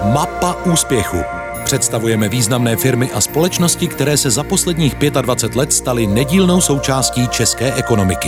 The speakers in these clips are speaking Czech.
Mapa úspěchu. Představujeme významné firmy a společnosti, které se za posledních 25 let staly nedílnou součástí české ekonomiky.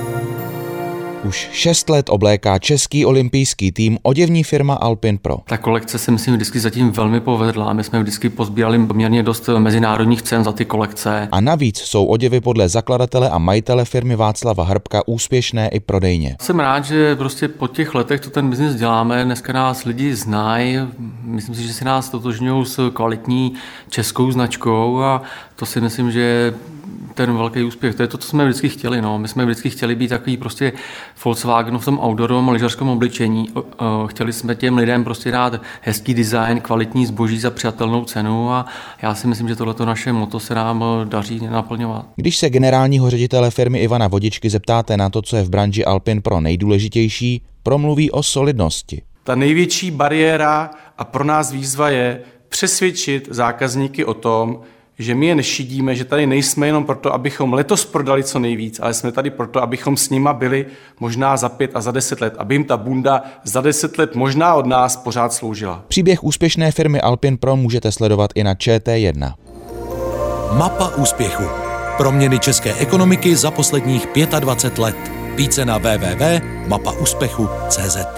Už 6 let obléká český olympijský tým oděvní firma Alpin Pro. Ta kolekce se myslím vždycky zatím velmi povedla. My jsme vždycky pozbírali poměrně dost mezinárodních cen za ty kolekce. A navíc jsou oděvy podle zakladatele a majitele firmy Václava Hrbka úspěšné i prodejně. Jsem rád, že prostě po těch letech to ten biznis děláme. Dneska nás lidi znají. Myslím si, že si nás totožňují s kvalitní českou značkou a to si myslím, že je ten velký úspěch. To je to, co jsme vždycky chtěli. No. My jsme vždycky chtěli být takový prostě Volkswagen v tom outdoorovém lyžařském obličení. Chtěli jsme těm lidem prostě dát hezký design, kvalitní zboží za přijatelnou cenu a já si myslím, že tohleto naše motto se nám daří naplňovat. Když se generálního ředitele firmy Ivana Vodičky zeptáte na to, co je v branži Alpin Pro nejdůležitější, promluví o solidnosti. Ta největší bariéra a pro nás výzva je přesvědčit zákazníky o tom, že my je nešidíme, že tady nejsme jenom proto, abychom letos prodali co nejvíc, ale jsme tady proto, abychom s nima byli možná za 5 a za 10 let, aby jim ta bunda za 10 let možná od nás pořád sloužila. Příběh úspěšné firmy Alpin Pro můžete sledovat i na ČT1. Mapa úspěchu. Proměny české ekonomiky za posledních 25 let. Více na www.mapaúspechu.cz